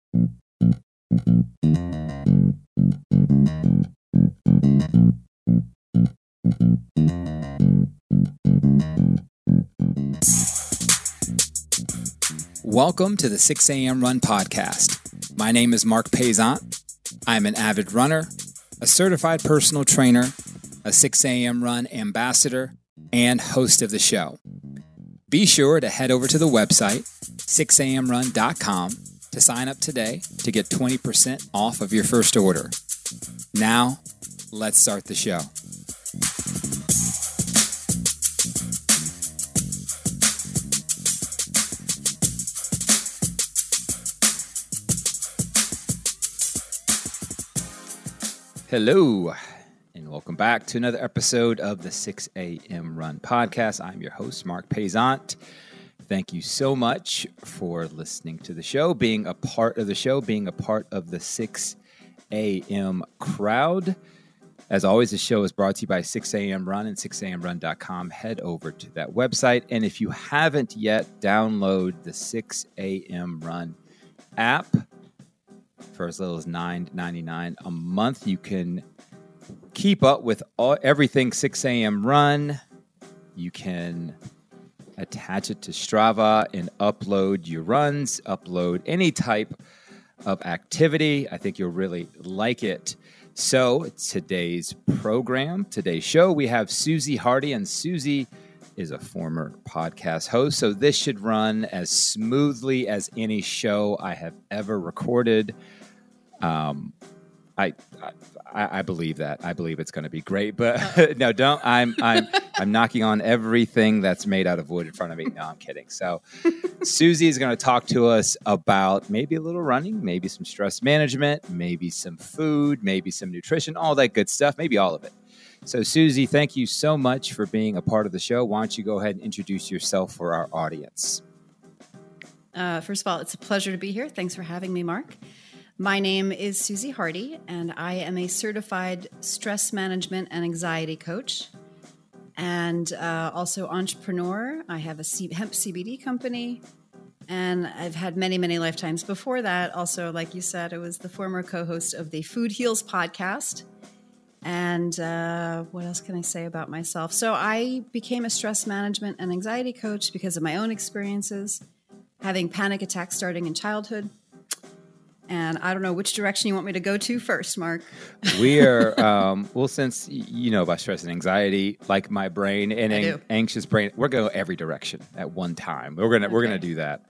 Welcome to the 6 a.m. Run Podcast. My name is Mark Paysant. I'm an avid runner, a certified personal trainer, a 6 a.m. Run ambassador, and host of the show. Be sure to head over to the website, 6amrun.com, to sign up today to get 20% off of your first order. Now, let's start the show. Hello, and welcome back to another episode of the 6 a.m. Run Podcast. I'm your host, Mark Paysant. Thank you so much for listening to the show, being a part of the show, being a part of the 6 a.m. crowd. As always, the show is brought to you by 6 a.m. Run and 6amrun.com. Head over to that website. And if you haven't yet, download the 6 a.m. Run app. For as little as $9.99 a month, you can keep up with everything 6 a.m. Run. You can attach it to Strava and upload your runs, upload any type of activity. I think you'll really like it. So today's show, we have Susie Hardy, and Susie is a former podcast host. So this should run as smoothly as any show I have ever recorded. I believe that. I believe it's going to be great, but no, don't. I'm knocking on everything that's made out of wood in front of me. No, I'm kidding. So Susie is going to talk to us about maybe a little running, maybe some stress management, maybe some food, maybe some nutrition, all that good stuff, maybe all of it. So Susie, thank you so much for being a part of the show. Why don't you go ahead and introduce yourself for our audience? First of all, it's a pleasure to be here. Thanks for having me, Mark. My name is Susie Hardy, and I am a certified stress management and anxiety coach, and also entrepreneur. I have a hemp CBD company, and I've had many, many lifetimes before that. Also, like you said, I was the former co-host of the Food Heals podcast. And what else can I say about myself? So I became a stress management and anxiety coach because of my own experiences, having panic attacks starting in childhood. And I don't know which direction you want me to go to first, Mark. We are, well, since you know about stress and anxiety, like my brain and anxious brain, we're going to go every direction at one time. We're gonna do that.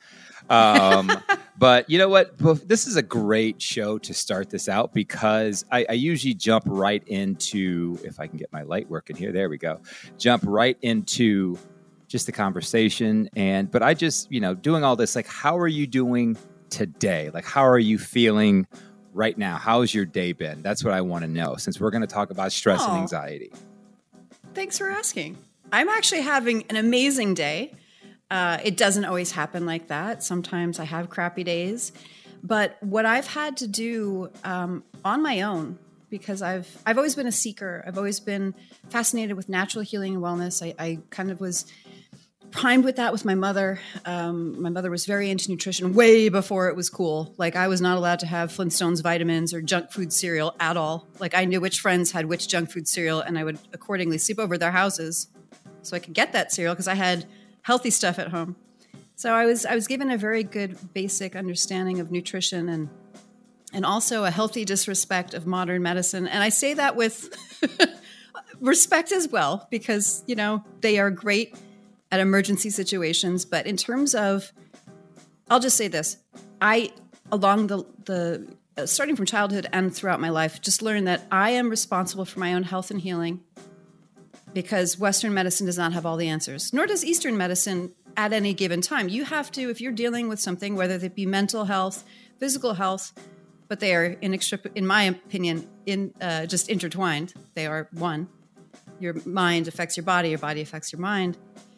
But you know what? This is a great show to start this out because I usually jump right into, if I can get my light working here, there we go, jump right into just the conversation. But I just, doing all this, like, how are you doing today? Like, how are you feeling right now? How's your day been? That's what I want to know, since we're going to talk about stress and anxiety. Thanks for asking. I'm actually having an amazing day. It doesn't always happen like that. Sometimes I have crappy days. But what I've had to do on my own, because I've always been a seeker. I've always been fascinated with natural healing and wellness. I kind of was primed with that with my mother. My mother was very into nutrition way before it was cool. Like, I was not allowed to have Flintstones vitamins or junk food cereal at all. Like, I knew which friends had which junk food cereal, and I would accordingly sleep over their houses so I could get that cereal because I had healthy stuff at home. So I was given a very good basic understanding of nutrition and also a healthy disrespect of modern medicine. And I say that with respect as well, because, they are great at emergency situations. But in terms of, I'll just say this, I, along the starting from childhood and throughout my life, just learned that I am responsible for my own health and healing, because Western medicine does not have all the answers, nor does Eastern medicine at any given time. You have to, if you're dealing with something, whether it be mental health, physical health, but they are in my opinion, just intertwined. They are one. Your mind affects your body affects your mind.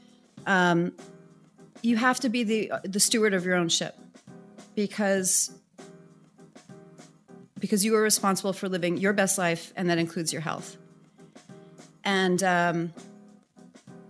You have to be the steward of your own ship, because you are responsible for living your best life, and that includes your health. And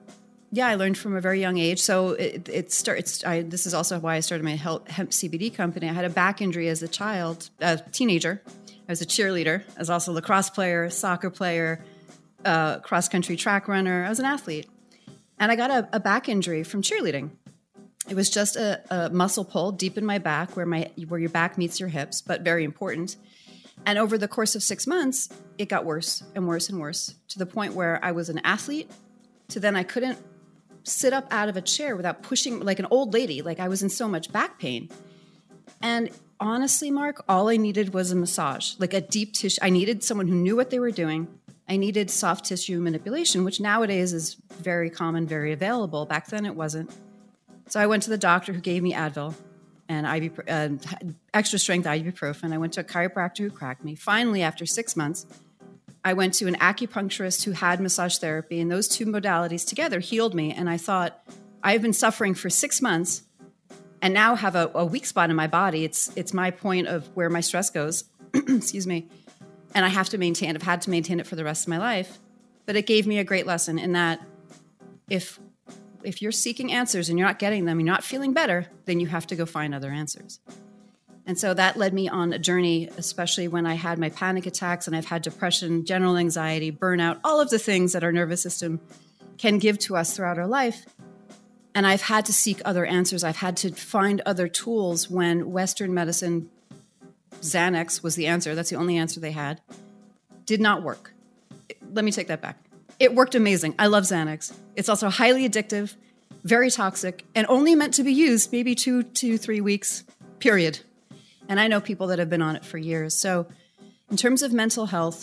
Yeah, I learned from a very young age. So this is also why I started my hemp CBD company. I had a back injury as a teenager. I was a cheerleader. I was also a lacrosse player, soccer player, cross-country track runner. I was an athlete. And I got a back injury from cheerleading. It was just a muscle pull deep in my back where your back meets your hips, but very important. And over the course of 6 months, it got worse and worse and worse to the point where I was an athlete to then I couldn't sit up out of a chair without pushing like an old lady. Like I was in so much back pain. And honestly, Mark, all I needed was a massage, like a deep tissue. I needed someone who knew what they were doing. I needed soft tissue manipulation, which nowadays is very common, very available. Back then it wasn't. So I went to the doctor who gave me Advil and extra strength ibuprofen. I went to a chiropractor who cracked me. Finally, after 6 months, I went to an acupuncturist who had massage therapy, and those two modalities together healed me. And I thought, I've been suffering for 6 months and now have a weak spot in my body. It's my point of where my stress goes. Excuse me. And I have to maintain, I've had to maintain it for the rest of my life. But it gave me a great lesson in that if you're seeking answers and you're not getting them, you're not feeling better, then you have to go find other answers. And so that led me on a journey, especially when I had my panic attacks and I've had depression, general anxiety, burnout, all of the things that our nervous system can give to us throughout our life. And I've had to seek other answers. I've had to find other tools when Western medicine, Xanax was the answer. That's the only answer they had. Did not work. Let me take that back. It worked amazing. I love Xanax. It's also highly addictive, very toxic, and only meant to be used maybe 2 to 3 weeks, period. And I know people that have been on it for years. So in terms of mental health,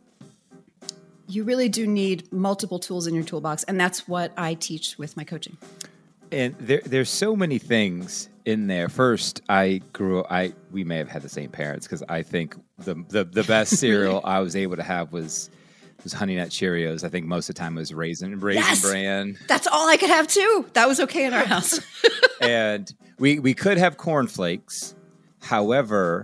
you really do need multiple tools in your toolbox. And that's what I teach with my coaching. And there's so many things in there. First, we may have had the same parents because I think the best cereal I was able to have was Honey Nut Cheerios. I think most of the time it was Raisin Bran. That's all I could have too. That was okay in our house. And we could have Corn Flakes. However,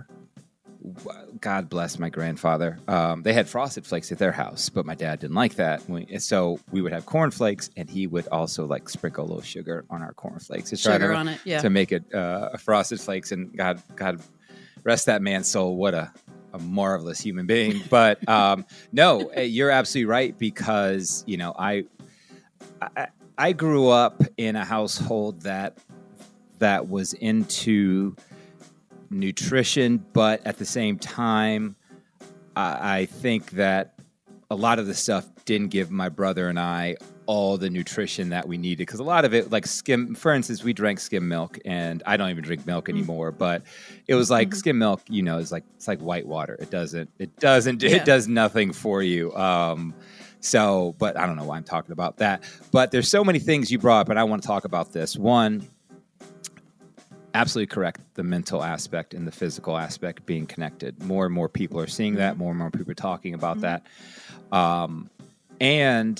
God bless my grandfather. They had Frosted Flakes at their house, but my dad didn't like that. So we would have Corn Flakes, and he would also like sprinkle a little sugar on our Corn Flakes to make it Frosted Flakes. And God rest that man's soul. What a marvelous human being. But no, you're absolutely right because I grew up in a household that was into nutrition, but at the same time, I think that a lot of the stuff didn't give my brother and I all the nutrition that we needed because a lot of it, like skim, for instance, we drank skim milk, and I don't even drink milk anymore. But it was like skim milk, it's like white water. It does nothing for you. But I don't know why I'm talking about that. But there's so many things you brought up, and I want to talk about this. One. Absolutely correct. The mental aspect and the physical aspect being connected. More and more people are seeing that. More and more people are talking about that. And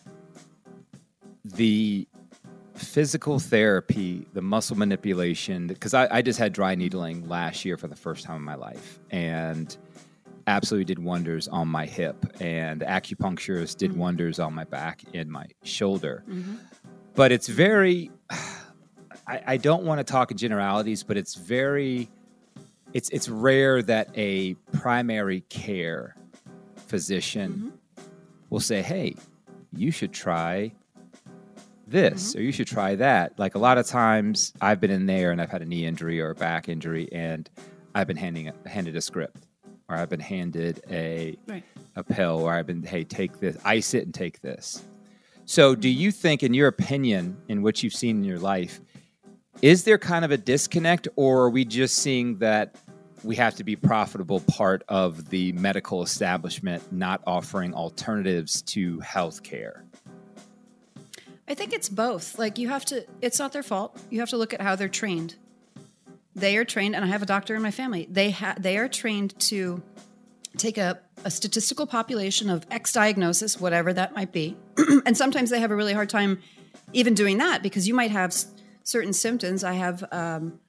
the physical therapy, the muscle manipulation, because I just had dry needling last year for the first time in my life and absolutely did wonders on my hip. And the acupuncturist did wonders on my back and my shoulder. But it's very... I don't want to talk in generalities, but it's rare that a primary care physician will say, hey, you should try this or you should try that. Like a lot of times I've been in there and I've had a knee injury or a back injury and I've been handed a script or I've been handed a pill or I've been, hey, take this, ice it and take this. So do you think, in your opinion, in what you've seen in your life, is there kind of a disconnect, or are we just seeing that we have to be profitable part of the medical establishment not offering alternatives to healthcare? I think it's both. Like it's not their fault. You have to look at how they're trained. They are trained, and I have a doctor in my family. They are trained to take a statistical population of X diagnosis, whatever that might be. And sometimes they have a really hard time even doing that because you might have certain symptoms. I have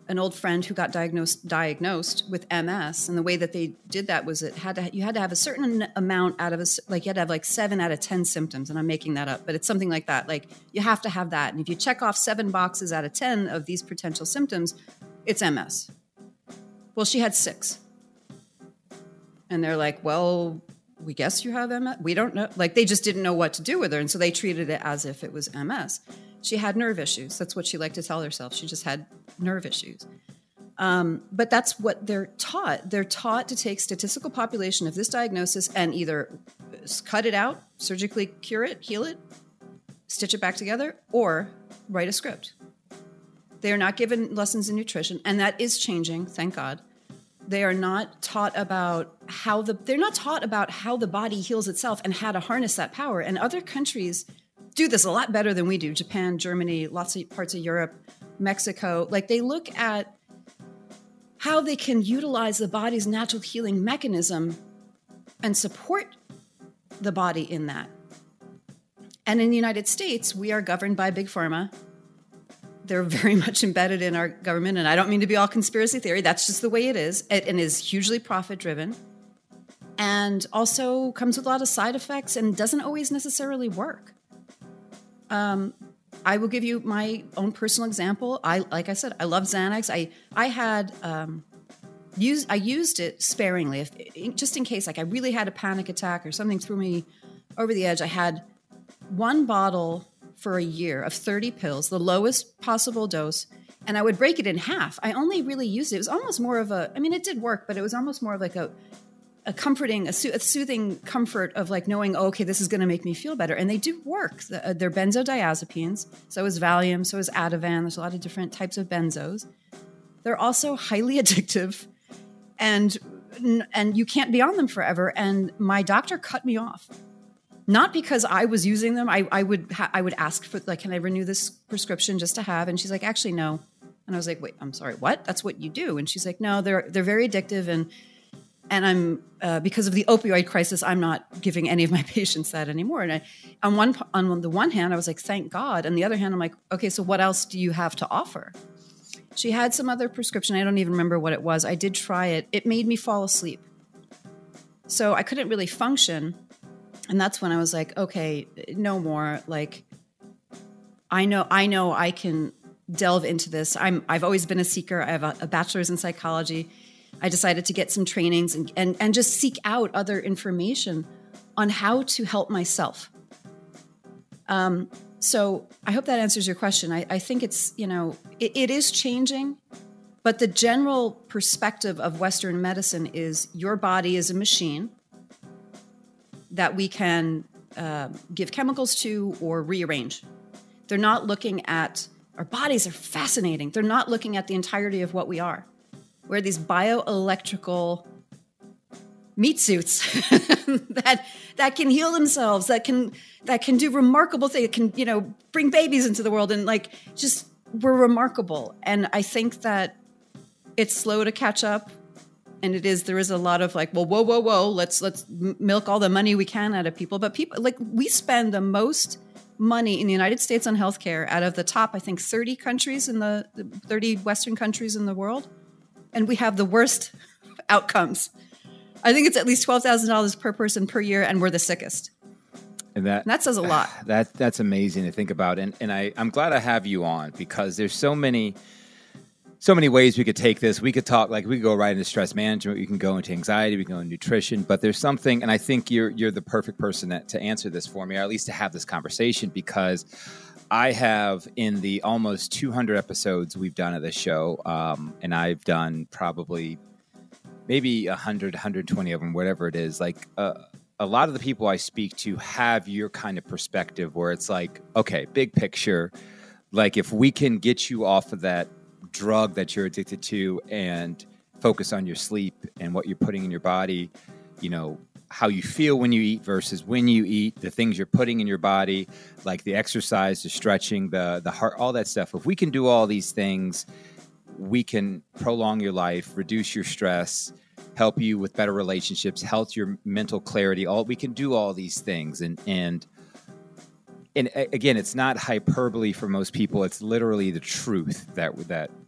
an old friend who got diagnosed with MS, and the way that they did that was you had to have a certain amount out of you had to have like 7 out of 10 symptoms, and I'm making that up, but it's something like that. Like you have to have that, and if you check off 7 boxes out of 10 of these potential symptoms, it's MS. Well, she had 6, and they're like, well, we guess you have MS. We don't know. Like they just didn't know what to do with her, and so they treated it as if it was MS. She had nerve issues. That's what she liked to tell herself. She just had nerve issues. But that's what they're taught. They're taught to take statistical population of this diagnosis and either cut it out, surgically cure it, heal it, stitch it back together, or write a script. They are not given lessons in nutrition, and that is changing, thank God. They are not taught about how the body heals itself and how to harness that power. And other countries do this a lot better than we do. Japan, Germany, lots of parts of Europe, Mexico. Like they look at how they can utilize the body's natural healing mechanism and support the body in that. And in the United States, we are governed by Big Pharma. They're very much embedded in our government. And I don't mean to be all conspiracy theory. That's just the way it is. And is hugely profit driven. And also comes with a lot of side effects and doesn't always necessarily work. I will give you my own personal example. Like I said, I love Xanax. I used it sparingly, just in case, like I really had a panic attack or something threw me over the edge. I had 1 bottle for a year of 30 pills, the lowest possible dose, and I would break it in half. I only really used it. It was almost more of it did work, but it was almost more of like a soothing comfort of like knowing, oh, okay, this is going to make me feel better. And they do work. They're benzodiazepines. So is Valium. So is Ativan. There's a lot of different types of benzos. They're also highly addictive, and you can't be on them forever. And my doctor cut me off, not because I was using them. I would ask for like, can I renew this prescription just to have? And she's like, actually, no. And I was like, wait, I'm sorry, what? That's what you do? And she's like, no, they're very addictive, and I'm because of the opioid crisis, I'm not giving any of my patients that anymore. And on the one hand, I was like, thank God. On the other hand, I'm like, okay, so what else do you have to offer? She had some other prescription. I don't even remember what it was. I did try it. It made me fall asleep. So I couldn't really function. And that's when I was like, okay, no more. Like, I know I can delve into this. I've always been a seeker. I have a bachelor's in psychology. I decided to get some trainings and just seek out other information on how to help myself. So I hope that answers your question. I think it's, it is changing, but the general perspective of Western medicine is your body is a machine that we can give chemicals to or rearrange. They're not looking at, our bodies are fascinating. They're not looking at the entirety of what we are. We're these bioelectrical meat suits that can heal themselves, that can do remarkable things, can bring babies into the world, and we're remarkable. And I think that it's slow to catch up, and there is a lot of like, well, whoa, let's milk all the money we can out of people. But people, like, we spend the most money in the United States on healthcare out of the top, I think, 30 countries in the 30 Western countries in the world. And we have the worst outcomes. I think it's at least $12,000 per person per year, and we're the sickest. And that says a lot. That's amazing to think about. And I'm glad I have you on, because there's so many ways we could take this. We could talk, like, we could go right into stress management. We can go into anxiety. We can go into nutrition. But there's something, and I think you're the perfect person to answer this for me, or at least to have this conversation, because I have, in the almost 200 episodes we've done of this show, and I've done probably maybe 100, 120 of them, whatever it is, like a lot of the people I speak to have your kind of perspective where it's like, okay, big picture, like if we can get you off of that drug that you're addicted to and focus on your sleep and what you're putting in your body, how you feel when you eat versus when you eat, the things you're putting in your body, like the exercise, the stretching, the heart, all that stuff. If we can do all these things, we can prolong your life, reduce your stress, help you with better relationships, help your mental clarity. We can do all these things. And again, it's not hyperbole for most people. It's literally the truth that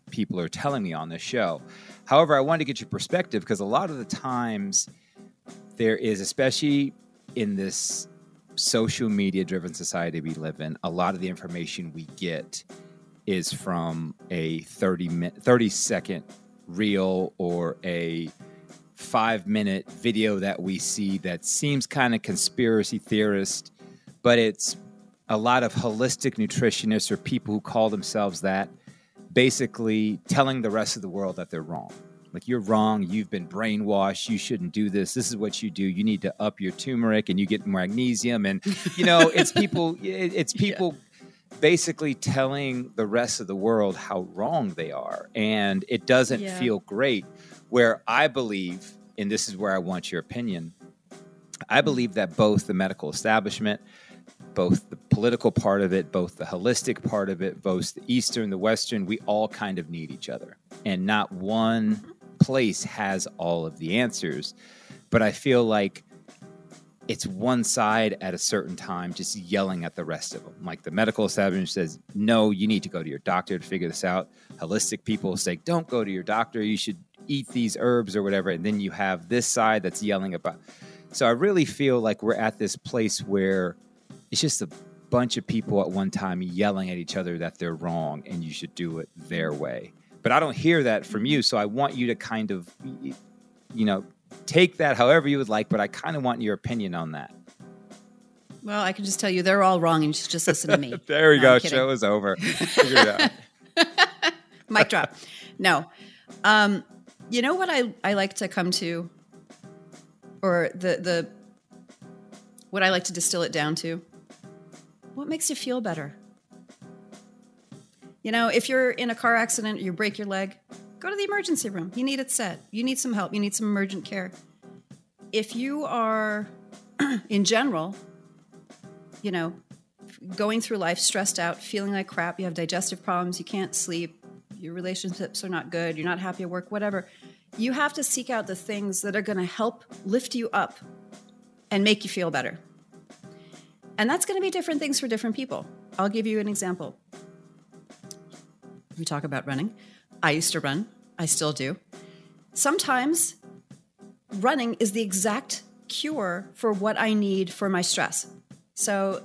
people are telling me on this show. However, I wanted to get your perspective because a lot of the times there is, especially in this social media driven society we live in, a lot of the information we get is from a 30-second reel or a 5-minute video that we see that seems kind of conspiracy theorist, but it's a lot of holistic nutritionists or people who call themselves that, basically telling the rest of the world that they're wrong. Like, you're wrong. You've been brainwashed. You shouldn't do this. This is what you do. You need to up your turmeric and you get magnesium. And, it's people, basically telling the rest of the world how wrong they are. And it doesn't feel great. Where I believe, and this is where I want your opinion, I believe that both the medical establishment, both the political part of it, both the holistic part of it, both the Eastern, the Western, we all kind of need each other. And not one place has all of the answers. But I feel like it's one side at a certain time just yelling at the rest of them. Like, the medical establishment says, no, you need to go to your doctor to figure this out. Holistic people say, don't go to your doctor. You should eat these herbs or whatever. And then you have this side that's yelling about. So I really feel like we're at this place where it's just a bunch of people at one time yelling at each other that they're wrong and you should do it their way. But I don't hear that from you. So I want you to kind of, take that however you would like, but I kind of want your opinion on that. Well, I can just tell you they're all wrong and you should just listen to me. There we go. Show is over. Figure it out. Mic drop. No. You know what I like to come to, or the what I like to distill it down to? What makes you feel better? If you're in a car accident or you break your leg, go to the emergency room. You need it set. You need some help. You need some emergent care. If you are, in general, going through life stressed out, feeling like crap, you have digestive problems, you can't sleep, your relationships are not good, you're not happy at work, whatever, you have to seek out the things that are going to help lift you up and make you feel better. And that's going to be different things for different people. I'll give you an example. We talk about running. I used to run. I still do. Sometimes running is the exact cure for what I need for my stress. So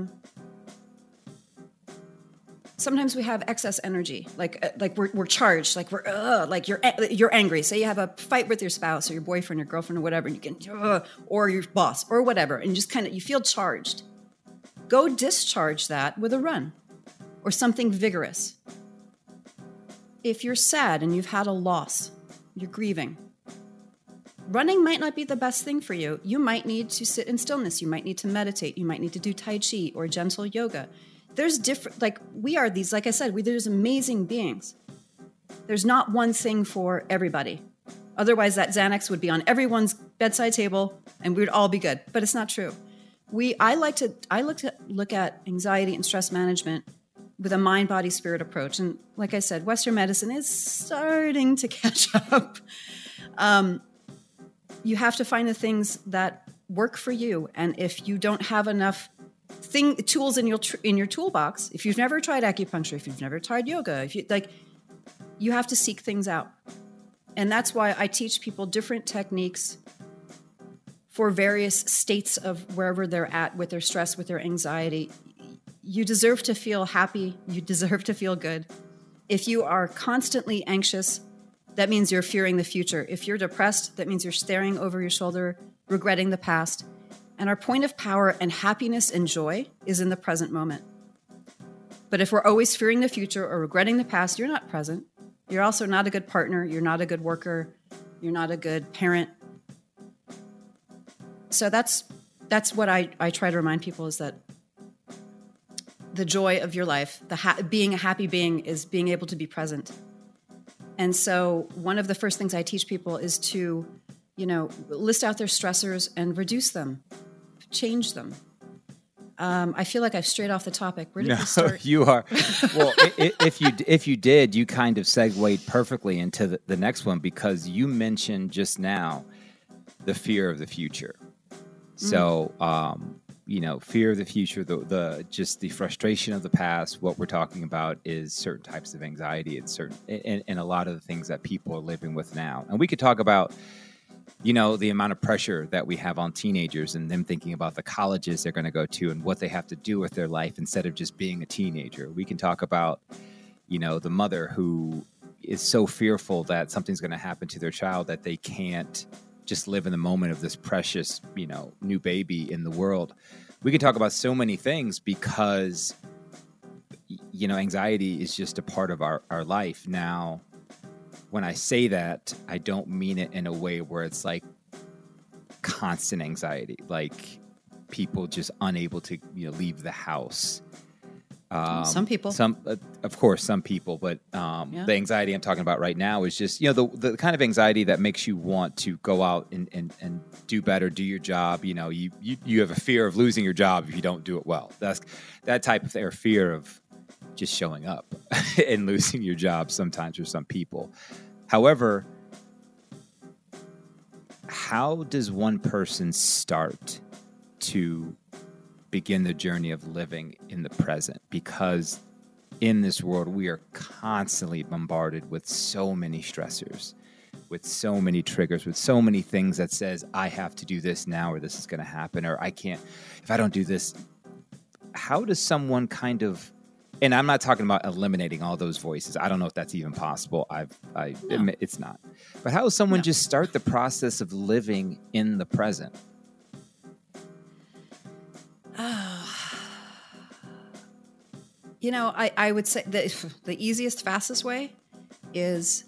sometimes we have excess energy, like we're charged, like you're angry. Say you have a fight with your spouse or your boyfriend or girlfriend or whatever, and you can, or your boss or whatever, and just kind of you feel charged. Go discharge that with a run or something vigorous. If you're sad and you've had a loss, you're grieving, running might not be the best thing for you. You might need to sit in stillness. You might need to meditate. You might need to do Tai Chi or gentle yoga. There's different, we are these, like I said, there's amazing beings. There's not one thing for everybody. Otherwise, that Xanax would be on everyone's bedside table and we would all be good. But it's not true. I like to look at anxiety and stress management with a mind, body, spirit approach. And like I said, Western medicine is starting to catch up. You have to find the things that work for you. And if you don't have enough tools in your toolbox, if you've never tried acupuncture, if you've never tried yoga, you have to seek things out. And that's why I teach people different techniques for various states of wherever they're at with their stress, with their anxiety. You deserve to feel happy. You deserve to feel good. If you are constantly anxious, that means you're fearing the future. If you're depressed, that means you're staring over your shoulder, regretting the past. And our point of power and happiness and joy is in the present moment. But if we're always fearing the future or regretting the past, you're not present. You're also not a good partner. You're not a good worker. You're not a good parent. So that's what I try to remind people, is that the joy of your life, being a happy being, is being able to be present. And so one of the first things I teach people is to, list out their stressors and reduce them, change them. I feel like I've strayed off the topic. Where did we start? You are. Well, if you did, you kind of segued perfectly into the next one, because you mentioned just now the fear of the future. So, fear of the future, the just the frustration of the past. What we're talking about is certain types of anxiety and a lot of the things that people are living with now. And we could talk about, the amount of pressure that we have on teenagers and them thinking about the colleges they're going to go to and what they have to do with their life instead of just being a teenager. We can talk about, the mother who is so fearful that something's going to happen to their child that they can't just live in the moment of this precious, new baby in the world. We can talk about so many things because, anxiety is just a part of our life. Now, when I say that, I don't mean it in a way where it's like constant anxiety, like people just unable to, leave the house. Some people, of course, some people, but the anxiety I'm talking about right now is just, the kind of anxiety that makes you want to go out and do better, do your job. You have a fear of losing your job if you don't do it well. That's that type of fear of just showing up and losing your job sometimes for some people. However, how does one person start to begin the journey of living in the present? Because in this world, we are constantly bombarded with so many stressors, with so many triggers, with so many things that says, I have to do this now, or this is going to happen, or I can't, if I don't do this. How does someone kind of, and I'm not talking about eliminating all those voices. I don't know if that's even possible. I admit it's not. But how does someone just start the process of living in the present? I would say the easiest, fastest way is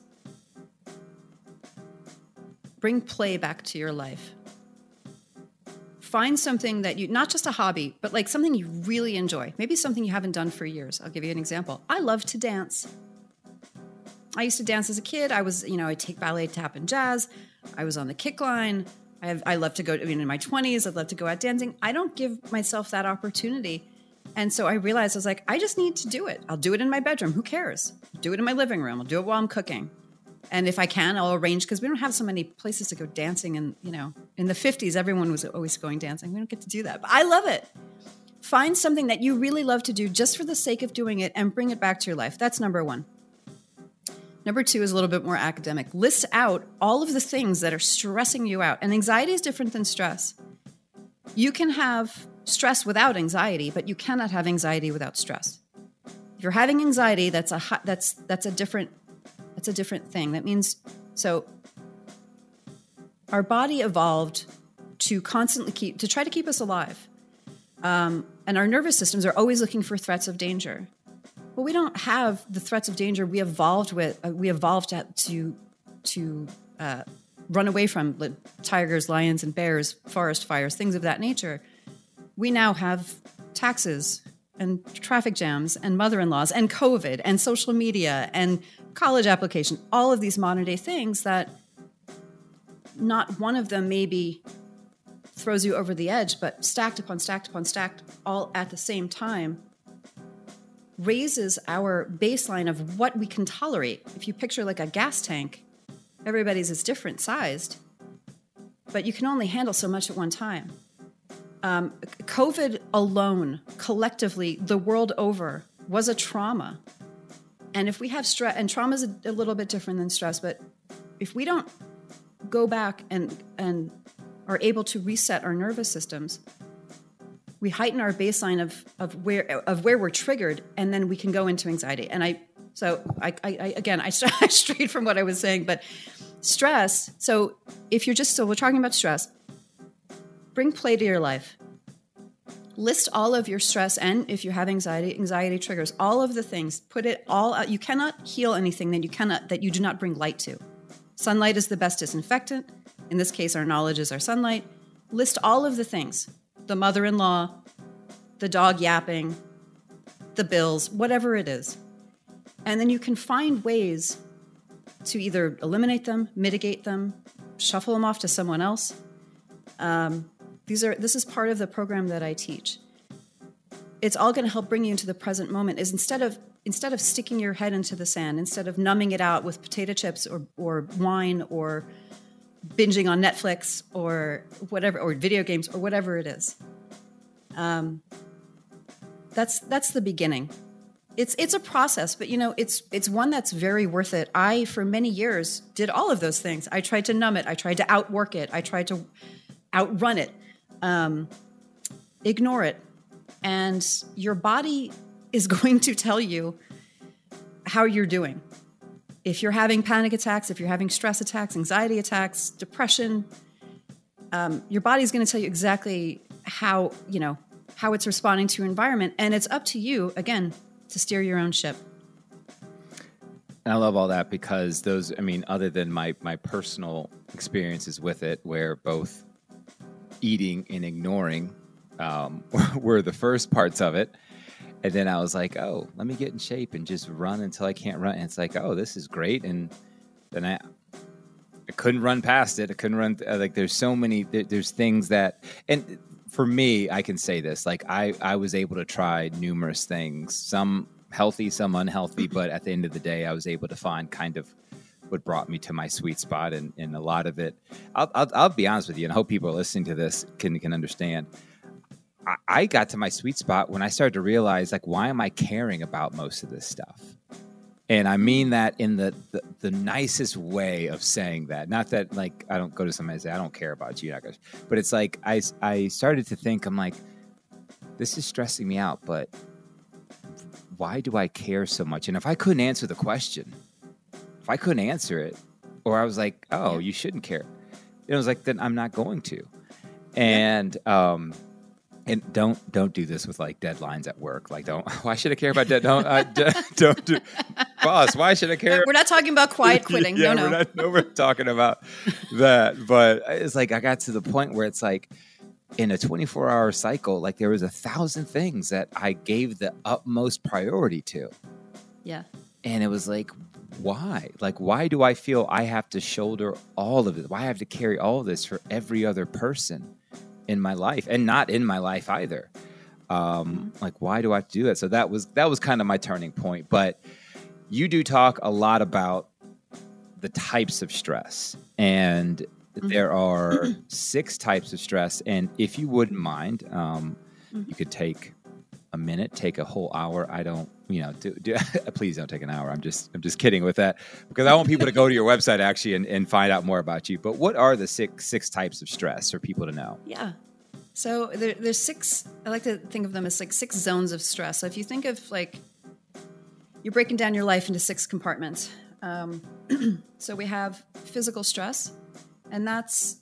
bring play back to your life. Find something that not just a hobby, but like something you really enjoy. Maybe something you haven't done for years. I'll give you an example. I love to dance. I used to dance as a kid. I was, I take ballet, tap, and jazz. I was on the kick line. I love to go, in my 20s, I'd love to go out dancing. I don't give myself that opportunity. And so I realized, I was like, I just need to do it. I'll do it in my bedroom. Who cares? I'll do it in my living room. I'll do it while I'm cooking. And if I can, I'll arrange, because we don't have so many places to go dancing. And, in the 50s, everyone was always going dancing. We don't get to do that. But I love it. Find something that you really love to do just for the sake of doing it and bring it back to your life. That's number one. Number two is a little bit more academic. List out all of the things that are stressing you out. And anxiety is different than stress. You can have stress without anxiety, but you cannot have anxiety without stress. If you're having anxiety, that's a different thing. That means, so our body evolved to constantly try to keep us alive. And our nervous systems are always looking for threats of danger. Well, we don't have the threats of danger we evolved to run away from, like tigers, lions, and bears, forest fires, things of that nature. We now have taxes and traffic jams and mother-in-laws and COVID and social media and college application, all of these modern day things that not one of them maybe throws you over the edge, but stacked upon stacked upon stacked all at the same time raises our baseline of what we can tolerate. If you picture like a gas tank, everybody's is different sized, but you can only handle so much at one time. COVID alone, collectively, the world over, was a trauma. And if we have stress, and trauma is a little bit different than stress, but if we don't go back and are able to reset our nervous systems, we heighten our baseline of where we're triggered, and then we can go into anxiety. And I strayed from what I was saying, but stress. So if you're we're talking about stress, bring play to your life. List all of your stress, and if you have anxiety triggers, all of the things. Put it all out. You cannot heal anything that you do not bring light to. Sunlight is the best disinfectant. In this case, our knowledge is our sunlight. List all of the things. The mother-in-law, the dog yapping, the bills, whatever it is. And then you can find ways to either eliminate them, mitigate them, shuffle them off to someone else. This is part of the program that I teach. It's all going to help bring you into the present moment. Is instead of sticking your head into the sand, instead of numbing it out with potato chips or wine or binging on Netflix or whatever, or video games or whatever it is, That's the beginning. It's a process, but it's one that's very worth it. I, for many years, did all of those things. I tried to numb it. I tried to outwork it. I tried to outrun it, ignore it. And your body is going to tell you how you're doing. If you're having panic attacks, if you're having stress attacks, anxiety attacks, depression, your body's going to tell you exactly how it's responding to your environment. And it's up to you, again, to steer your own ship. And I love all that because other than my personal experiences with it, where both eating and ignoring were the first parts of it. And then I was like, oh, let me get in shape and just run until I can't run. And it's like, oh, this is great. And then I couldn't run past it. I couldn't run. There's so many, there's things that, and for me, I can say this, like I was able to try numerous things, some healthy, some unhealthy, but at the end of the day, I was able to find kind of what brought me to my sweet spot. And a lot of it, I'll be honest with you, and I hope people listening to this can understand. I got to my sweet spot when I started to realize, like, why am I caring about most of this stuff? And I mean that in the nicest way of saying that. Not that, like, I don't go to somebody and say, I don't care about you. But it's like I started to think, I'm like, this is stressing me out, but why do I care so much? And if I couldn't answer the question, if I couldn't answer it, or I was like, oh, you shouldn't care. It was like, then I'm not going to. And and don't do this with like deadlines at work. Like, why should I care about don't do, boss, why should I care? We're not talking about quiet quitting. Yeah, No. We're talking about that. But it's like, I got to the point where it's like, in a 24-hour cycle, like there was 1,000 things that I gave the utmost priority to. Yeah. And it was like, why? Like, why do I feel I have to shoulder all of it? Why I have to carry all of this for every other person in my life, and not in my life either? Like, why do I have to do that? So that was kind of my turning point. But you do talk a lot about the types of stress, and there are 6 types of stress. And if you wouldn't mind, you could take a minute, take a whole hour. I don't, please don't take an hour. I'm just kidding with that, because I want people to go to your website actually and find out more about you. But what are the six types of stress for people to know? Yeah. So there's 6, I like to think of them as like 6 zones of stress. So if you think of like, you're breaking down your life into 6 compartments. So we have physical stress, and that's,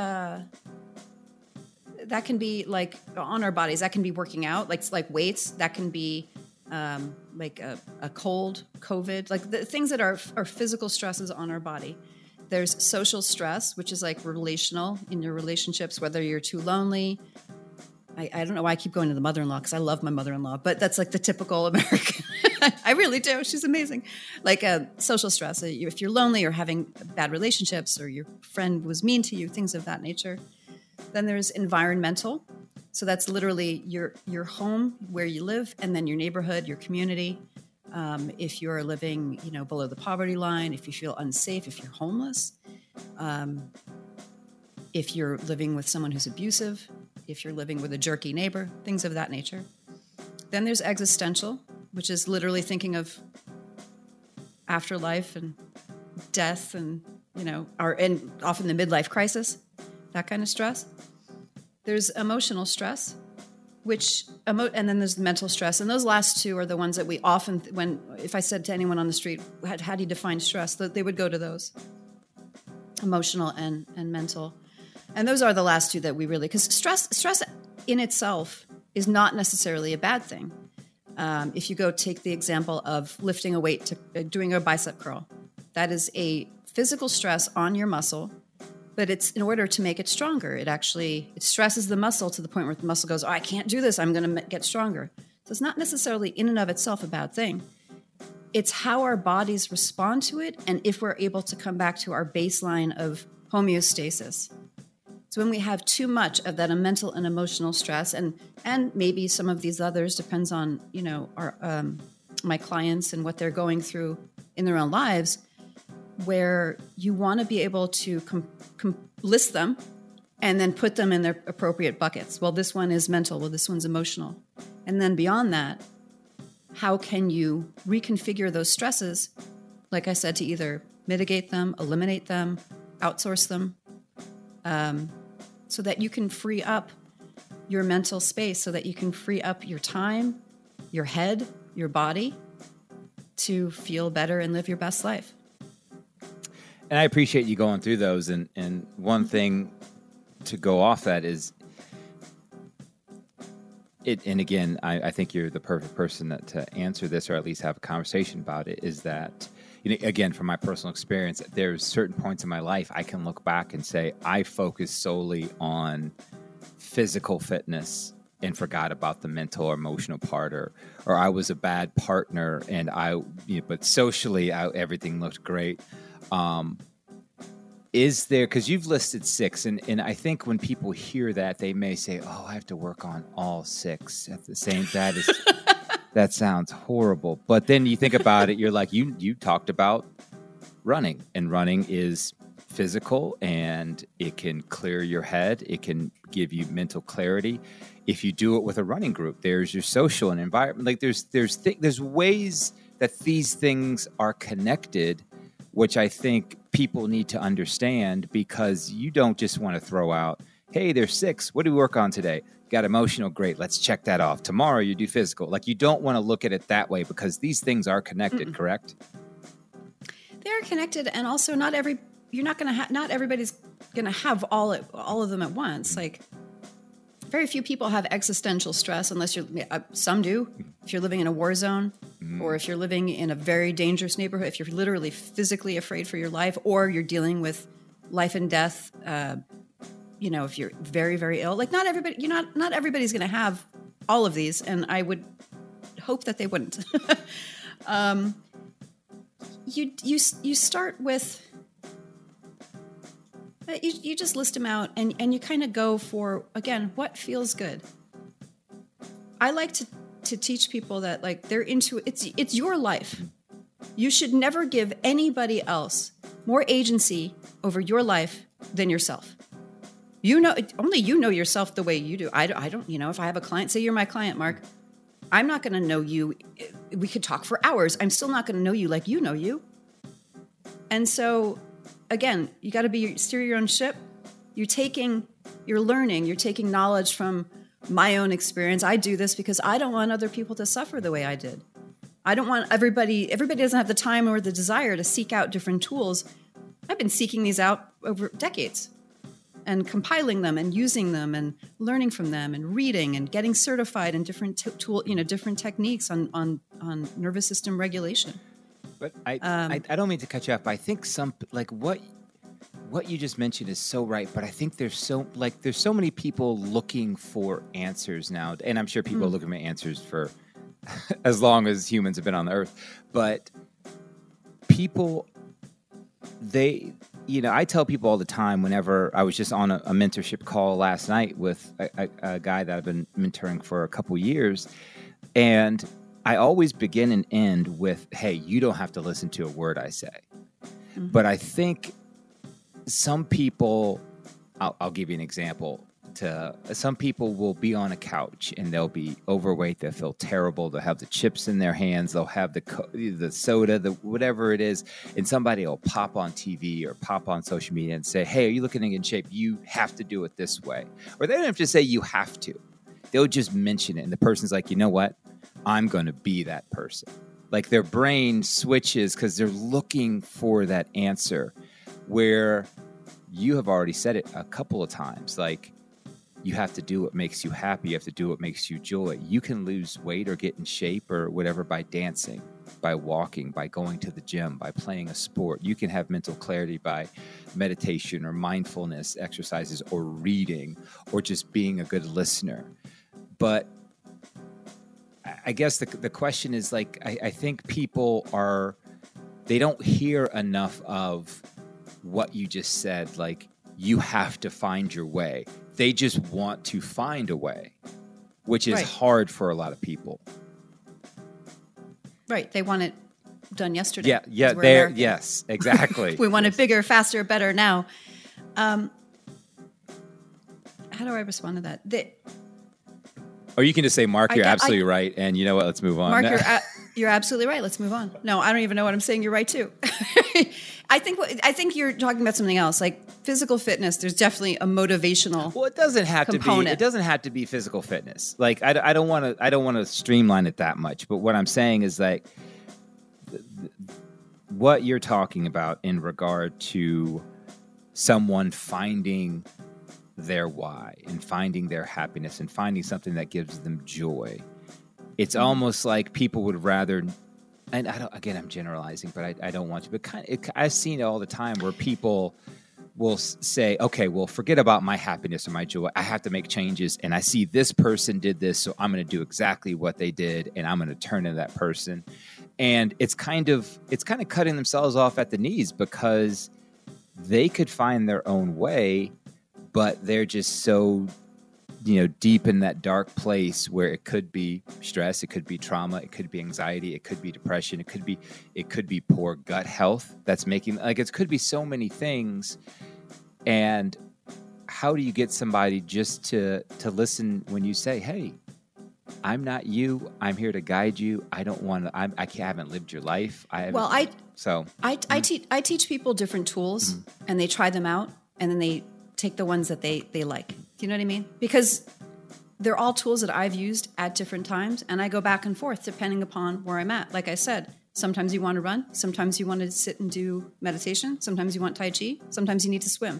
that can be like on our bodies. That can be working out, like weights. That can be like a cold, COVID, like the things that are physical stresses on our body. There's social stress, which is like relational in your relationships, whether you're too lonely. I don't know why I keep going to the mother-in-law, because I love my mother-in-law, but that's like the typical American. I really do. She's amazing. Like social stress, if you're lonely or having bad relationships, or your friend was mean to you, things of that nature. Then there's environmental. So that's literally your home, where you live, and then your neighborhood, your community. If you're living, below the poverty line, if you feel unsafe, if you're homeless, if you're living with someone who's abusive, if you're living with a jerky neighbor, things of that nature. Then there's existential, which is literally thinking of afterlife and death, and and often the midlife crisis, that kind of stress. There's emotional stress, and then there's mental stress. And those last 2 are the ones that we often, if I said to anyone on the street, how do you define stress? They would go to those, emotional and mental. And those are the last 2 that we really, because stress in itself is not necessarily a bad thing. If you go take the example of lifting a weight, doing a bicep curl, that is a physical stress on your muscle. But it's in order to make it stronger. It stresses the muscle to the point where the muscle goes, oh, I can't do this. I'm going to get stronger. So it's not necessarily in and of itself a bad thing. It's how our bodies respond to it, and if we're able to come back to our baseline of homeostasis. So when we have too much of that mental and emotional stress, and maybe some of these others, depends on our my clients and what they're going through in their own lives, where you want to be able to list them and then put them in their appropriate buckets. Well, this one is mental. Well, this one's emotional. And then beyond that, how can you reconfigure those stresses, like I said, to either mitigate them, eliminate them, outsource them, so that you can free up your mental space, so that you can free up your time, your head, your body to feel better and live your best life. And I appreciate you going through those. And one thing to go off that is, and again, I think you're the perfect person to answer this, or at least have a conversation about it, is that, again, from my personal experience, there's certain points in my life I can look back and say, I focused solely on physical fitness and forgot about the mental or emotional part, or I was a bad partner and but socially everything looked great. Is there, because you've listed 6, and I think when people hear that, they may say, oh, I have to work on all 6 at the same, that sounds horrible. But then you think about it, you're like, you talked about running, and running is physical, and it can clear your head. It can give you mental clarity. If you do it with a running group, there's your social and environment. Like there's ways that these things are connected, which I think people need to understand, because you don't just want to throw out, hey, there's 6. What do we work on today? Got emotional? Great. Let's check that off. Tomorrow you do physical. Like, you don't want to look at it that way, because these things are connected, correct? They are connected. And also not everybody's going to have all of them at once. Like, very few people have existential stress, unless some do. If you're living in a war zone, or if you're living in a very dangerous neighborhood, if you're literally physically afraid for your life, or you're dealing with life and death, if you're very, very ill. Like, not everybody's going to have all of these, and I would hope that they wouldn't. You start with. You just list them out, and you kind of go for, again, what feels good. I like to teach people that, like, they're into it's your life. You should never give anybody else more agency over your life than yourself. Only you know yourself the way you do. I don't, if I have a client, say you're my client, Mark, I'm not going to know you. We could talk for hours. I'm still not going to know you like you know you. And so, again, you got to steer your own ship. You're learning, you're taking knowledge from my own experience. I do this because I don't want other people to suffer the way I did. I don't want everybody doesn't have the time or the desire to seek out different tools. I've been seeking these out over decades, and compiling them and using them and learning from them and reading and getting certified in different different techniques on nervous system regulation. But I don't mean to cut you off, but I think what you just mentioned is so right. But I think there's so many people looking for answers now, and I'm sure people are looking for answers for as long as humans have been on the earth. But people, I tell people all the time, whenever I was just on a mentorship call last night with a guy that I've been mentoring for a couple years, and I always begin and end with, hey, you don't have to listen to a word I say. Mm-hmm. But I think some people, I'll give you an example. Some people will be on a couch and they'll be overweight. They'll feel terrible. They'll have the chips in their hands. They'll have the soda, whatever it is. And somebody will pop on TV or pop on social media and say, hey, are you looking in shape? You have to do it this way. Or they don't have to say you have to. They'll just mention it. And the person's like, you know what? I'm going to be that person. Like, their brain switches because they're looking for that answer, where you have already said it a couple of times. Like, you have to do what makes you happy. You have to do what makes you joy. You can lose weight or get in shape or whatever by dancing, by walking, by going to the gym, by playing a sport. You can have mental clarity by meditation or mindfulness exercises or reading or just being a good listener. But I guess the question is, like, I think people they don't hear enough of what you just said. Like, you have to find your way. They just want to find a way, which is hard for a lot of people. Right. They want it done yesterday. Yeah. Yes, exactly. We want it bigger, faster, better now. how do I respond to that? Or you can just say, Mark, you're absolutely right. And you know what? Let's move on. Mark, you're absolutely right. Let's move on. No, I don't even know what I'm saying. You're right too. I think you're talking about something else, like physical fitness. There's definitely a motivational. Well, it doesn't have component. to be. It doesn't have to be physical fitness. Like I don't want to streamline it that much. But what I'm saying is like what you're talking about in regard to someone finding their why and finding their happiness and finding something that gives them joy. It's almost like people would rather, and I'm generalizing, but I don't want to, but I've seen it all the time where people will say, okay, well, forget about my happiness or my joy. I have to make changes. And I see this person did this, so I'm going to do exactly what they did. And I'm going to turn into that person. And it's kind of cutting themselves off at the knees because they could find their own way, but they're just so, deep in that dark place where it could be stress, it could be trauma, it could be anxiety, it could be depression, it could be poor gut health that's making, like, it could be so many things. And how do you get somebody just to listen when you say, hey, I'm not you, I'm here to guide you. I don't want to, I haven't lived your life. I teach people different tools and they try them out and then they take the ones that they like. Do you know what I mean? Because they're all tools that I've used at different times, and I go back and forth depending upon where I'm at. Like I said, sometimes you want to run, sometimes you want to sit and do meditation, sometimes you want Tai Chi, sometimes you need to swim.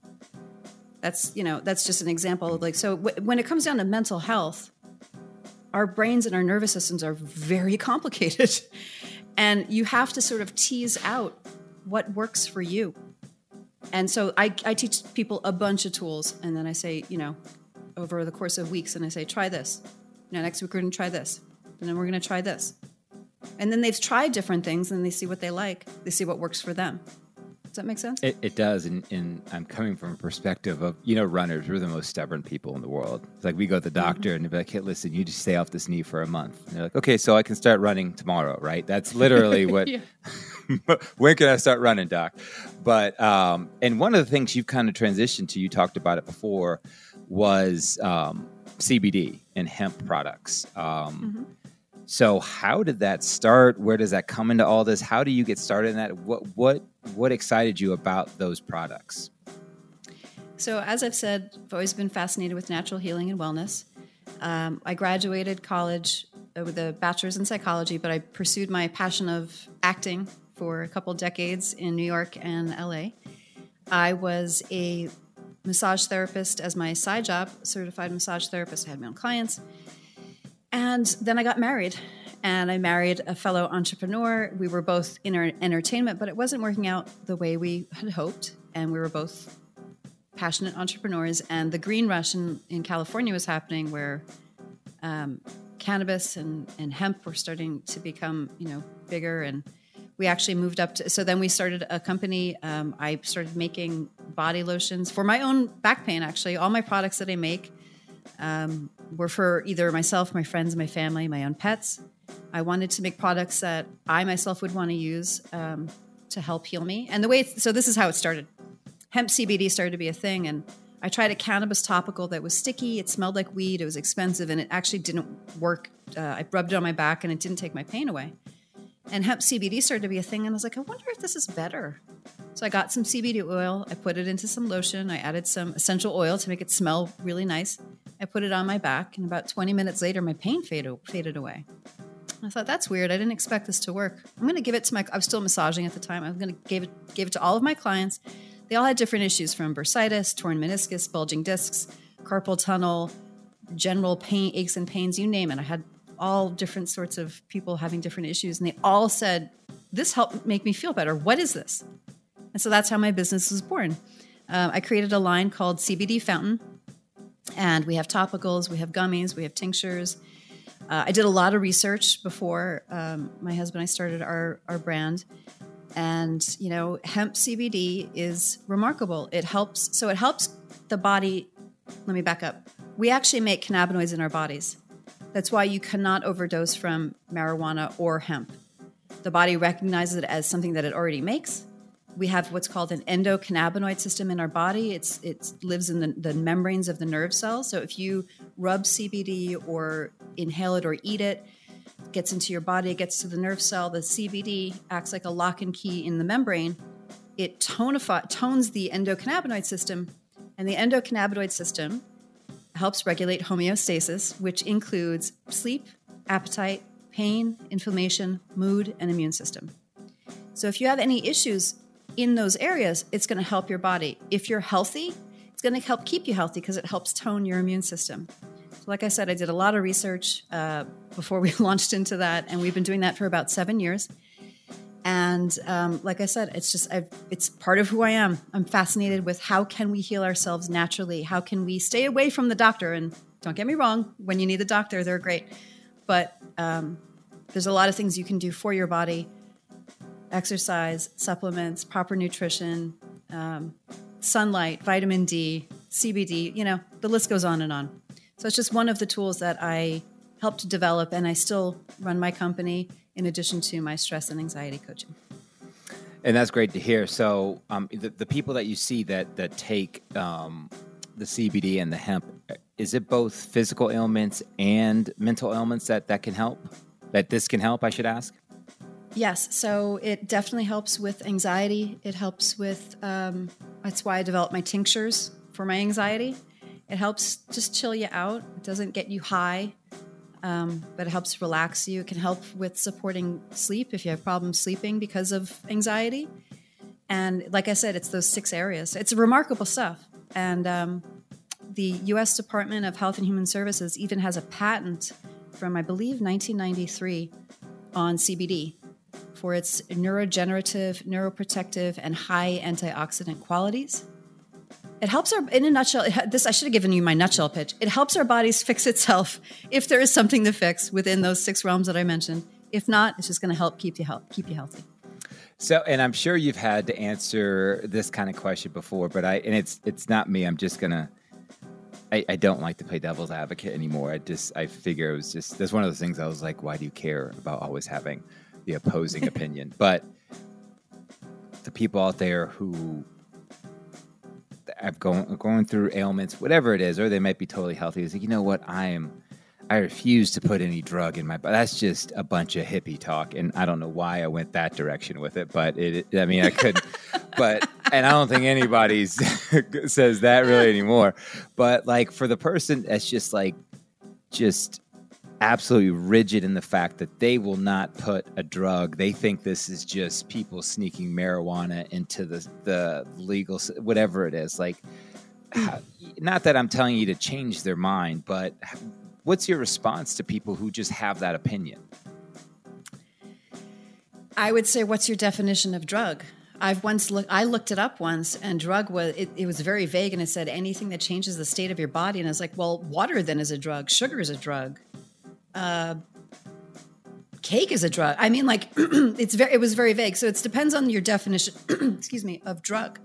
That's just an example of so when it comes down to mental health, our brains and our nervous systems are very complicated, and you have to sort of tease out what works for you. And so I teach people a bunch of tools, and then I say, over the course of weeks, and I say, try this. Next week we're going to try this. And then we're going to try this. And then they've tried different things, and they see what they like. They see what works for them. Does that make sense? It does. And I'm coming from a perspective of, runners, we're the most stubborn people in the world. It's like we go to the doctor and they're like, hey, listen, you just stay off this knee for a month. And they're like, okay, so I can start running tomorrow, right? That's literally what, when can I start running, doc? But, and one of the things you've kind of transitioned to, you talked about it before, was CBD and hemp products. So how did that start? Where does that come into all this? How do you get started in that? What excited you about those products? So as I've said, I've always been fascinated with natural healing and wellness. I graduated college with a bachelor's in psychology, but I pursued my passion of acting for a couple decades in New York and LA. I was a massage therapist as my side job, certified massage therapist. I had my own clients. And then I got married, and I married a fellow entrepreneur. We were both in our entertainment, but it wasn't working out the way we had hoped. And we were both passionate entrepreneurs. And the green rush in California was happening, where cannabis and hemp were starting to become, bigger. And we actually moved up to, so then we started a company. I started making body lotions for my own back pain, actually. All my products that I make were for either myself, my friends, my family, my own pets. I wanted to make products that I myself would want to use to help heal me. And so this is how it started. Hemp CBD started to be a thing, and I tried a cannabis topical that was sticky. It smelled like weed. It was expensive, and it actually didn't work. I rubbed it on my back, and it didn't take my pain away. And hemp CBD started to be a thing, and I was like, I wonder if this is better. So I got some CBD oil. I put it into some lotion. I added some essential oil to make it smell really nice. I put it on my back, and about 20 minutes later, my pain faded away. I thought, that's weird. I didn't expect this to work. I'm going to give it to I was still massaging at the time. I'm going to give it to all of my clients. They all had different issues, from bursitis, torn meniscus, bulging discs, carpal tunnel, general pain, aches and pains, you name it. I had all different sorts of people having different issues, and they all said, this helped make me feel better. What is this? And so that's how my business was born. I created a line called CBD Fountain, and we have topicals, we have gummies, we have tinctures. I did a lot of research before my husband and I started our brand. And, hemp CBD is remarkable. It helps the body. Let me back up. We actually make cannabinoids in our bodies. That's why you cannot overdose from marijuana or hemp. The body recognizes it as something that it already makes, We have what's called an endocannabinoid system in our body. It lives in the membranes of the nerve cells. So if you rub CBD or inhale it or eat it, it gets into your body, it gets to the nerve cell. The CBD acts like a lock and key in the membrane. It tones the endocannabinoid system, and the endocannabinoid system helps regulate homeostasis, which includes sleep, appetite, pain, inflammation, mood, and immune system. So if you have any issues in those areas, it's going to help your body. If you're healthy, it's going to help keep you healthy because it helps tone your immune system. So like I said, I did a lot of research before we launched into that, and we've been doing that for about 7 years. And like I said, it's part of who I am. I'm fascinated with how can we heal ourselves naturally? How can we stay away from the doctor? And don't get me wrong, when you need the doctor, they're great. But there's a lot of things you can do for your body. Exercise, supplements, proper nutrition, sunlight, vitamin D, CBD, the list goes on and on. So it's just one of the tools that I helped to develop, and I still run my company in addition to my stress and anxiety coaching. And that's great to hear. So the people that you see that take the CBD and the hemp, is it both physical ailments and mental ailments that can help? That this can help, I should ask? Yes. So it definitely helps with anxiety. It helps with, that's why I developed my tinctures for my anxiety. It helps just chill you out. It doesn't get you high, but it helps relax you. It can help with supporting sleep if you have problems sleeping because of anxiety. And like I said, it's those 6 areas. It's remarkable stuff. And the U.S. Department of Health and Human Services even has a patent from, I believe, 1993 on CBD for its neurogenerative, neuroprotective, and high antioxidant qualities. It helps in a nutshell, I should have given you my nutshell pitch. It helps our bodies fix itself if there is something to fix within those 6 realms that I mentioned. If not, it's just going to help keep you healthy. So, and I'm sure you've had to answer this kind of question before, but it's not me. I'm just going to, I don't like to play devil's advocate anymore. I figure it was just, that's one of those things I was like, why do you care about always having the opposing opinion? But the people out there who have going through ailments, whatever it is, or they might be totally healthy, is like, you know what, I refuse to put any drug in my body. That's just a bunch of hippie talk, and I don't know why I went that direction with it, but I could, but, and I don't think anybody says that really anymore. But like for the person that's just absolutely rigid in the fact that they will not put a drug, they think this is just people sneaking marijuana into the legal, whatever it is. Like, not that I'm telling you to change their mind, but what's your response to people who just have that opinion? I would say, what's your definition of drug? I looked it up once, and drug was, it was very vague, and it said anything that changes the state of your body. And I was like, well, water then is a drug. Sugar is a drug. Cake is a drug. I mean, like, it was very vague. So it depends on your definition, excuse me, of drug.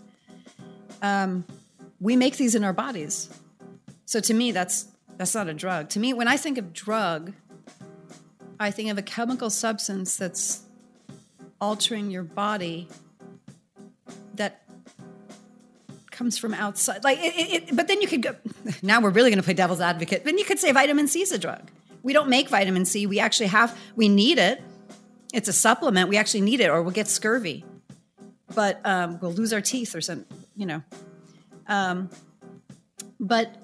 We make these in our bodies. So to me, that's not a drug. To me, when I think of drug, I think of a chemical substance that's altering your body that comes from outside. Like, but then you could go, now we're really going to play devil's advocate. Then you could say vitamin C is a drug. We don't make vitamin C. We need it. It's a supplement. We actually need it, or we'll get scurvy. But we'll lose our teeth or something, but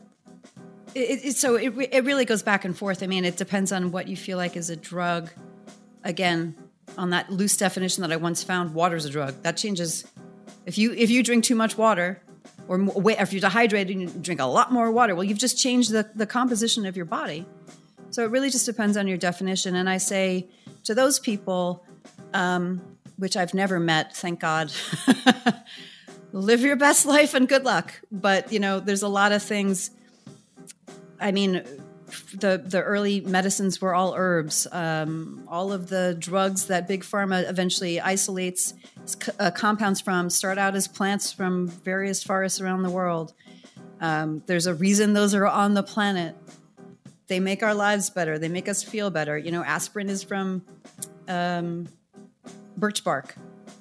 it really goes back and forth. I mean, it depends on what you feel like is a drug. Again, on that loose definition that I once found, water's a drug. That changes. If you drink too much water, or if you're dehydrated and you drink a lot more water, well, you've just changed the composition of your body. So it really just depends on your definition. And I say to those people, which I've never met, thank God, live your best life and good luck. But, there's a lot of things. I mean, the early medicines were all herbs. All of the drugs that Big Pharma eventually isolates compounds from start out as plants from various forests around the world. There's a reason those are on the planet. They make our lives better. They make us feel better. Aspirin is from birch bark.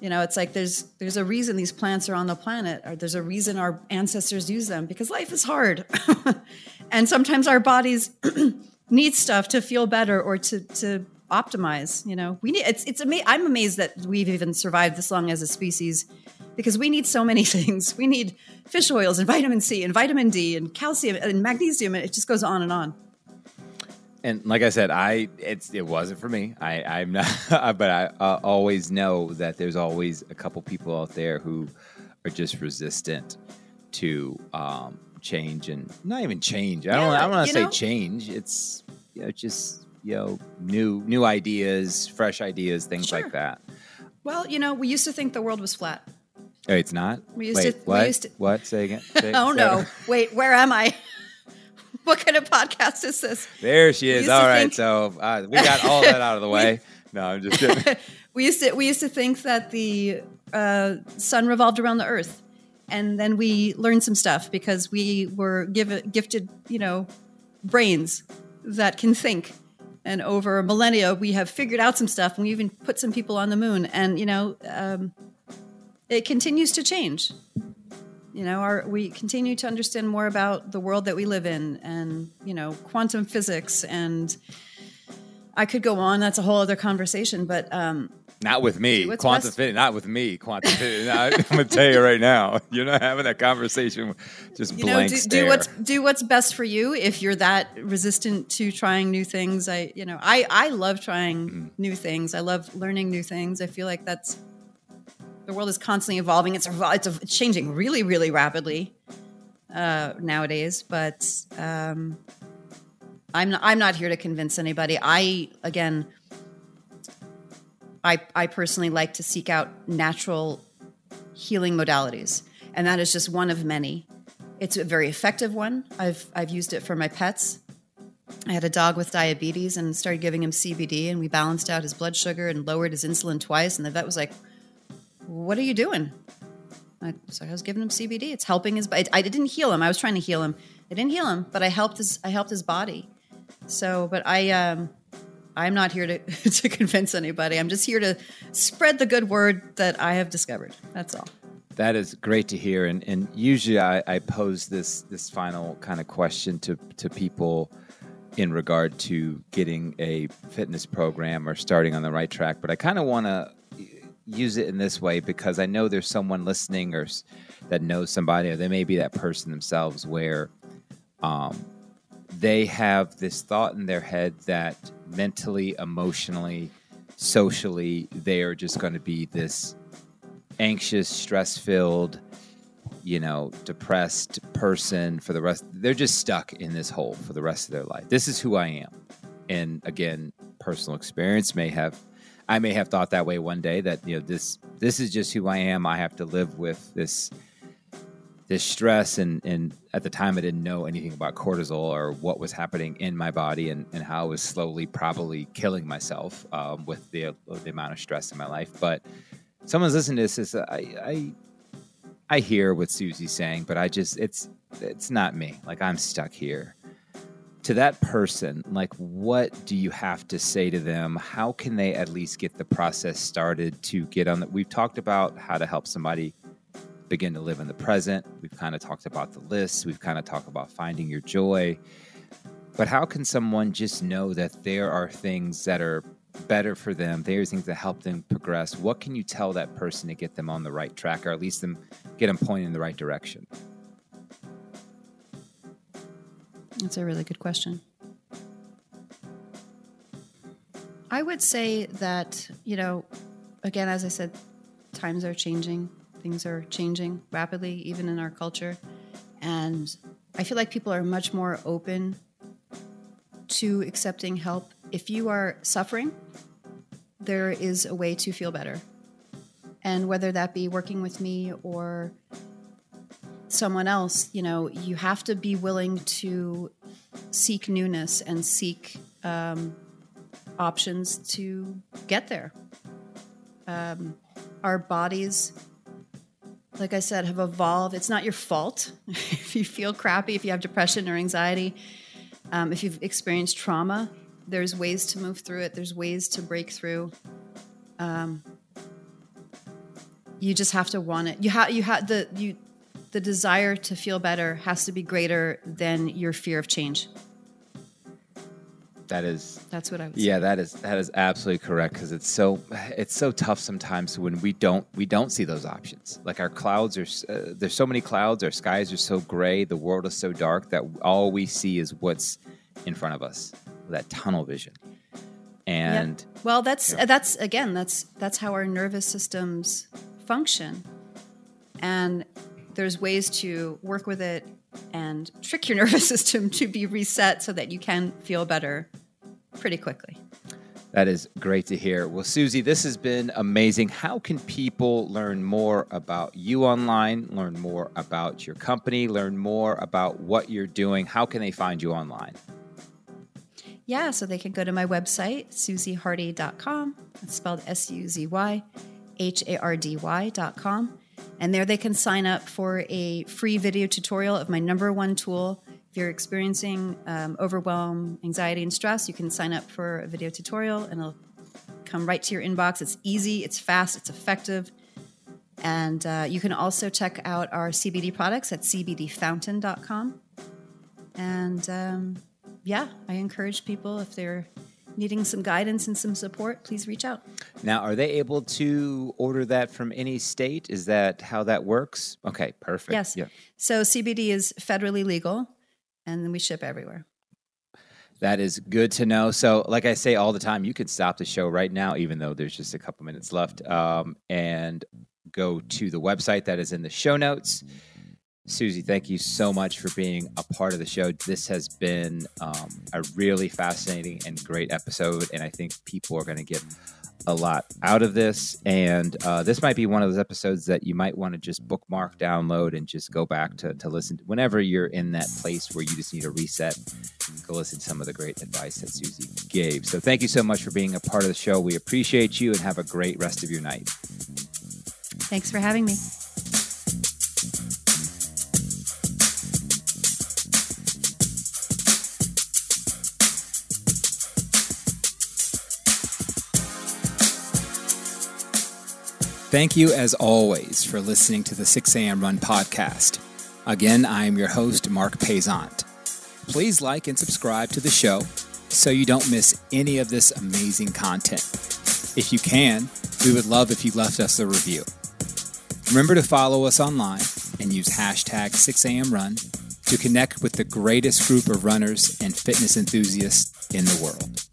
You know, it's like there's a reason these plants are on the planet, or there's a reason our ancestors use them, because life is hard. And sometimes our bodies need stuff to feel better or to optimize. You know, we need I'm amazed that we've even survived this long as a species, because we need so many things. We need fish oils and vitamin C and vitamin D and calcium and magnesium, and it just goes on and on. And like I said, it wasn't for me. I'm not, but I always know that there's always a couple people out there who are just resistant to change, and not even change. I don't want to say change. It's just new ideas, fresh ideas, things like that. Well, we used to think the world was flat. Oh, it's not? What? Say again? No. Wait, where am I? What kind of podcast is this? There she is. All right, so we got all that out of the way. No, I'm just kidding. We used to think that the sun revolved around the Earth, and then we learned some stuff because we were gifted, brains that can think. And over millennia, we have figured out some stuff, and we even put some people on the moon. And it continues to change. We continue to understand more about the world that we live in, and, quantum physics. And I could go on. That's a whole other conversation, but not with me. Quantum physics, not with me. Quantum physics. I'm going to tell you right now, you're not having that conversation with just blank stare. Do what's best for you. If you're that resistant to trying new things, I love trying new things. I love learning new things. I feel like the world is constantly evolving. It's changing really, really rapidly nowadays. But I'm not here to convince anybody. I personally like to seek out natural healing modalities, and that is just one of many. It's a very effective one. I've used it for my pets. I had a dog with diabetes and started giving him CBD, and we balanced out his blood sugar and lowered his insulin twice. And the vet was like, "What are you doing?" I was giving him CBD. It's helping his body. I didn't heal him. I was trying to heal him. I didn't heal him, but I helped his body. So, but I'm not here to convince anybody. I'm just here to spread the good word that I have discovered. That's all. That is great to hear. And usually I pose this final kind of question to people in regard to getting a fitness program or starting on the right track. But I kind of want to use it in this way, because I know there's someone listening or that knows somebody, or they may be that person themselves, where they have this thought in their head that mentally, emotionally, socially, they are just going to be this anxious, stress-filled, depressed person for the rest. They're just stuck in this hole for the rest of their life. This is who I am. And again, personal experience I may have thought that way one day, that, this is just who I am. I have to live with this stress. And at the time I didn't know anything about cortisol or what was happening in my body, and how I was slowly probably killing myself with the amount of stress in my life. But someone's listening to this, I hear what Susie's saying, but it's not me. Like, I'm stuck here. To that person, like, what do you have to say to them? How can they at least get the process started to get on we've talked about how to help somebody begin to live in the present. We've kind of talked about the lists. We've kind of talked about finding your joy. But how can someone just know that there are things that are better for them? There are things that help them progress. What can you tell that person to get them on the right track, or at least get them pointing in the right direction? That's a really good question. I would say that, again, as I said, times are changing. Things are changing rapidly, even in our culture. And I feel like people are much more open to accepting help. If you are suffering, there is a way to feel better. And whether that be working with me or someone else, you have to be willing to seek newness and seek options to get there. Our bodies, like I said, have evolved. It's not your fault if you feel crappy, if you have depression or anxiety, if you've experienced trauma. There's ways to move through it. There's ways to break through. You just have to want it. The desire to feel better has to be greater than your fear of change. That's what I would say. Yeah, that is absolutely correct, because it's so tough sometimes when we don't see those options. Like our clouds are there's so many clouds, our skies are so gray, the world is so dark that all we see is what's in front of us, that tunnel vision. And well, that's how our nervous systems function. And there's ways to work with it and trick your nervous system to be reset so that you can feel better pretty quickly. That is great to hear. Well, Susie, this has been amazing. How can people learn more about you online, learn more about your company, learn more about what you're doing? How can they find you online? Yeah, so they can go to my website, susiehardy.com. It's spelled SUZYHARDY.com. And there they can sign up for a free video tutorial of my number one tool. If you're experiencing overwhelm, anxiety, and stress, you can sign up for a video tutorial and it'll come right to your inbox. It's easy, it's fast, it's effective. And you can also check out our CBD products at cbdfountain.com. And I encourage people, if they're needing some guidance and some support, please reach out. Now, are they able to order that from any state? Is that how that works? Okay, perfect. Yes. Yeah. So CBD is federally legal, and then we ship everywhere. That is good to know. So like I say all the time, you could stop the show right now, even though there's just a couple minutes left, and go to the website that is in the show notes. Susie, thank you so much for being a part of the show. This has been a really fascinating and great episode, and I think people are going to get a lot out of this. And this might be one of those episodes that you might want to just bookmark, download, and just go back to listen. Whenever you're in that place where you just need a reset, go listen to some of the great advice that Susie gave. So thank you so much for being a part of the show. We appreciate you, and have a great rest of your night. Thanks for having me. Thank you, as always, for listening to the 6 a.m. Run podcast. Again, I am your host, Mark Paysant. Please like and subscribe to the show so you don't miss any of this amazing content. If you can, we would love if you left us a review. Remember to follow us online and use hashtag 6amrun to connect with the greatest group of runners and fitness enthusiasts in the world.